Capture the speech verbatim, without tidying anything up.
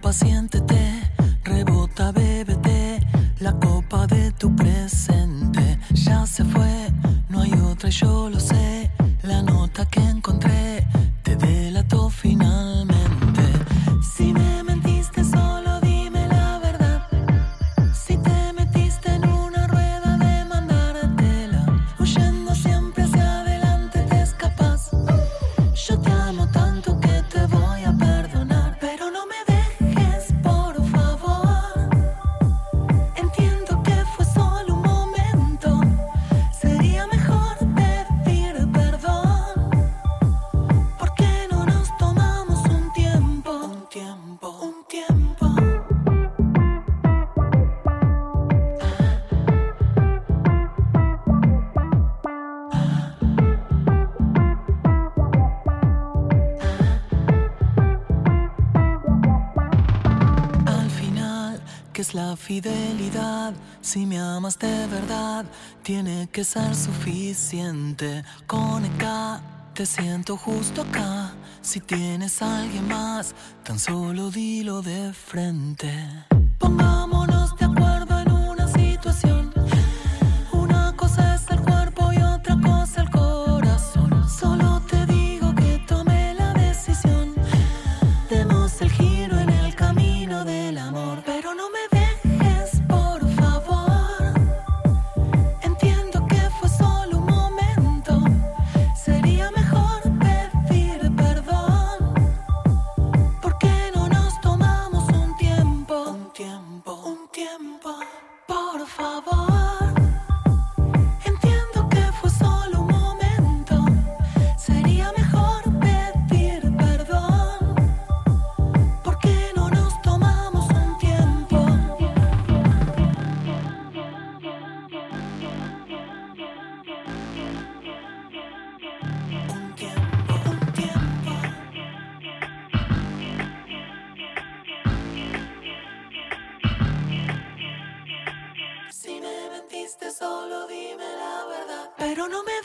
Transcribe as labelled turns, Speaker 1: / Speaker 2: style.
Speaker 1: copa, siéntete, rebota, bébete, la copa de tu presente ya se fue, no hay otra y yo lo sé, la nota que encontré te delató finalmente. Si me mentiste solo dime la verdad, si te metiste en una rueda de mandártela, huyendo siempre hacia adelante te escapas. Yo te amo tanto que te voy a perdonar, pero no me dejes, por favor. Entiendo que fue solo un momento, sería mejor pedir perdón. ¿Por qué no nos tomamos un tiempo, un tiempo, un tiempo? Al final, ¿qué es la fidelidad? Si me amas de verdad, tiene que ser suficiente. Con E K, te siento justo acá. Si tienes a alguien más, tan solo dilo de frente. Pongámonos de acuerdo en una situación. Una cosa es el cuerpo y otra cosa el corazón. Solo te digo que tome la decisión. Demos el giro en el camino del amor, pero no me dejes, por favor. Entiendo que fue solo un momento, sería mejor pedir perdón. ¿Por qué no nos tomamos un tiempo, un tiempo, un tiempo? Por favor. Entiendo que fue solo un momento, sería mejor pedir perdón. ¿Por qué no nos tomamos un tiempo? Un tiempo, un tiempo. Si me mentiste solo dime la verdad, pero no me